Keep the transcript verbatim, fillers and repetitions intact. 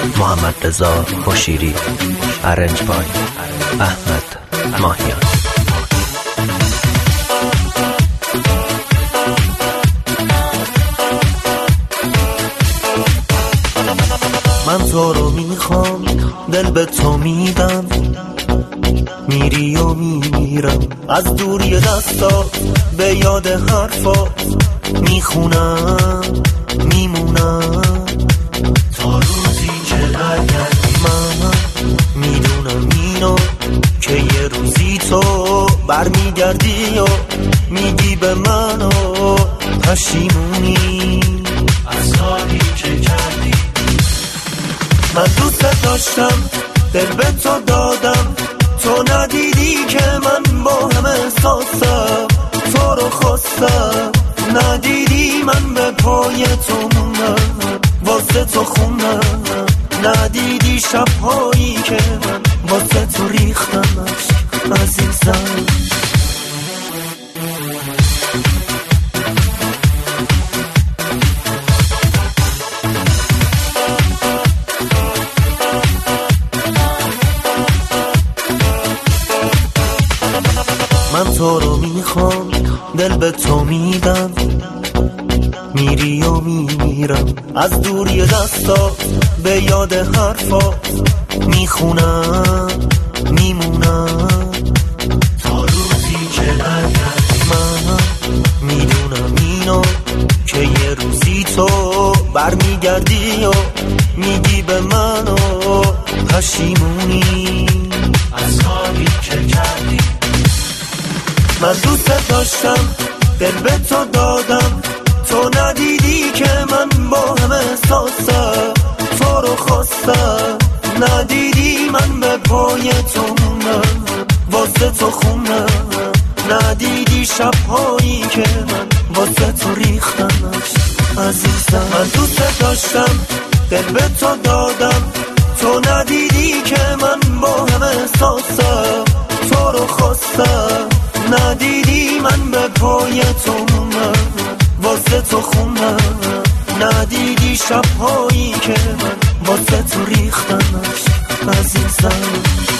محمد رضا مشیری، ارنج بای احمد ماهیان. من تو رو میخوام، دل به تو میدم، میری و میمیرم از دوری دستا، به یاد حرفا میخونم میمونم تا روزی که برگردی. من میدونم اینو که یه روزی تو برمیگردی و میگی به منو پشیمونی از کاری که کردی. من دوست داشتم، دل به تو دادم، تو ندیدی که من با هم احساسم، تو رو خواستم ندیدی، من به پای تو موندم، واسه تو خوندم، ندیدی شبهایی که من واسه تو ریختم عشق عزیزم. من تو رو میخوام، دل به تو میدم، میری و میمیرم از دوری دستا، به یاد حرفا میخونم میمونم تا روزی که برگردی. من میدونم اینو که یه روزی تو برمیگردی و میگی به منو پشیمونی از کاری که کردی. من دوست داشتم، دل به تو دادم، تو ندیدی که من با هم احساسم، تو رو خواستم ندیدی، من به پای تو موندم، واسه تو خوندم، ندیدی شبهایی که من واسه تو ریختم عزیزم. من دوست داشتم، دل به تو دادم، تو ندیدی که من با هم احساسم، تو رو خواستم ندیدی، من به پای تو موندم، واسه تو خوندم، ندیدی شبهایی که من واسه تو ریختم عزیزم.